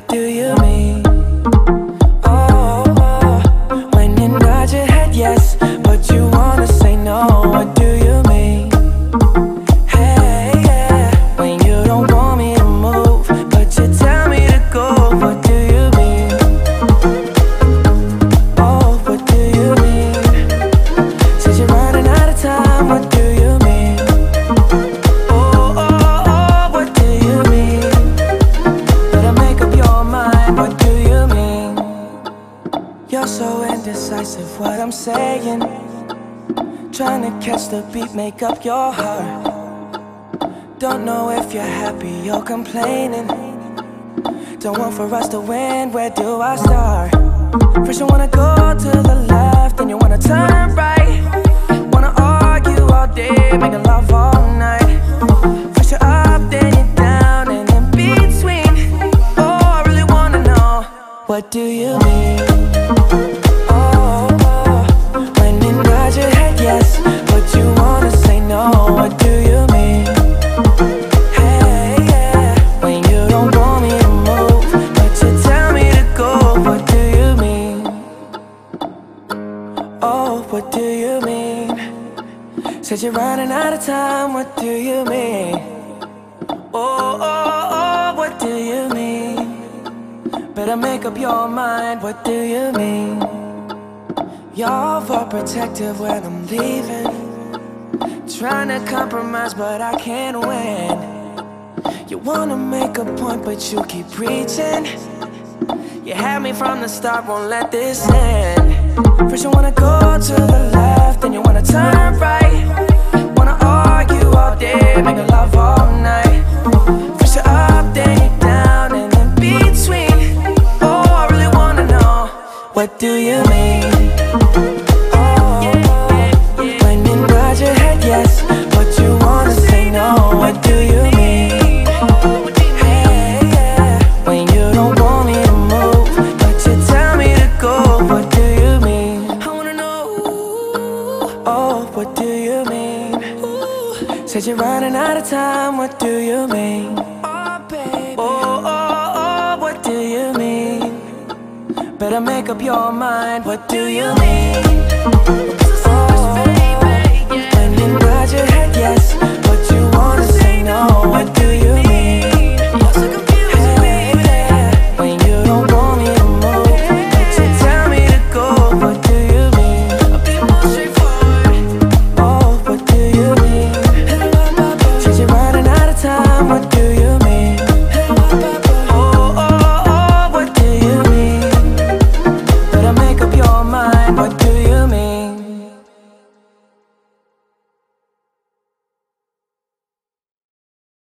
what do you mean? Oh, oh, when you nod your head yes, but you wanna say no, what do you mean? Hey, yeah, when you don't want me to move, but you tell me to go, what do you mean? Oh, what do you mean? Said you're running out of time, what do you mean? Oh, oh, oh, what do you mean? Better make up your mind, what do you mean? You're so indecisive, what I'm saying. Trying to catch the beat, make up your heart. Don't know if you're happy or complaining. Don't want for us to win, where do I start? First you wanna go to the left, then you wanna turn right. Wanna argue all day, making love all night. First you're up, then you're down, and in between. Oh, I really wanna know, what do you mean? Oh, oh, when you nod your head yes, but you wanna say no, what do you mean? Hey, yeah, when you don't want me to move, but you tell me to go, what do you mean? Oh, what do you mean? Said you're running out of time, what do you mean? Oh, oh, oh, what do you mean? Better make up your mind, what do you mean? You're overprotective when I'm leaving. Trying to compromise, but I can't win. You wanna make a point, but you keep preaching. You had me from the start, won't let this end. First you wanna go to the left, then you wanna turn right. Wanna argue all day, making love all night. First you're up, then you're down, and in between. Oh, I really wanna know, what do you mean? Oh, when you nod your head yes, but you wanna say no, what do you mean? Hey, yeah, when you don't want me to move, but you tell me to go, what do you mean? I wanna know, oh, what do you mean? Said you're running out of time, what do you mean? Oh, baby. Oh, oh, oh, what do you mean? Better make up your mind, what do you mean? Oh, when you nod your head yes, but you wanna say no, what do you mean?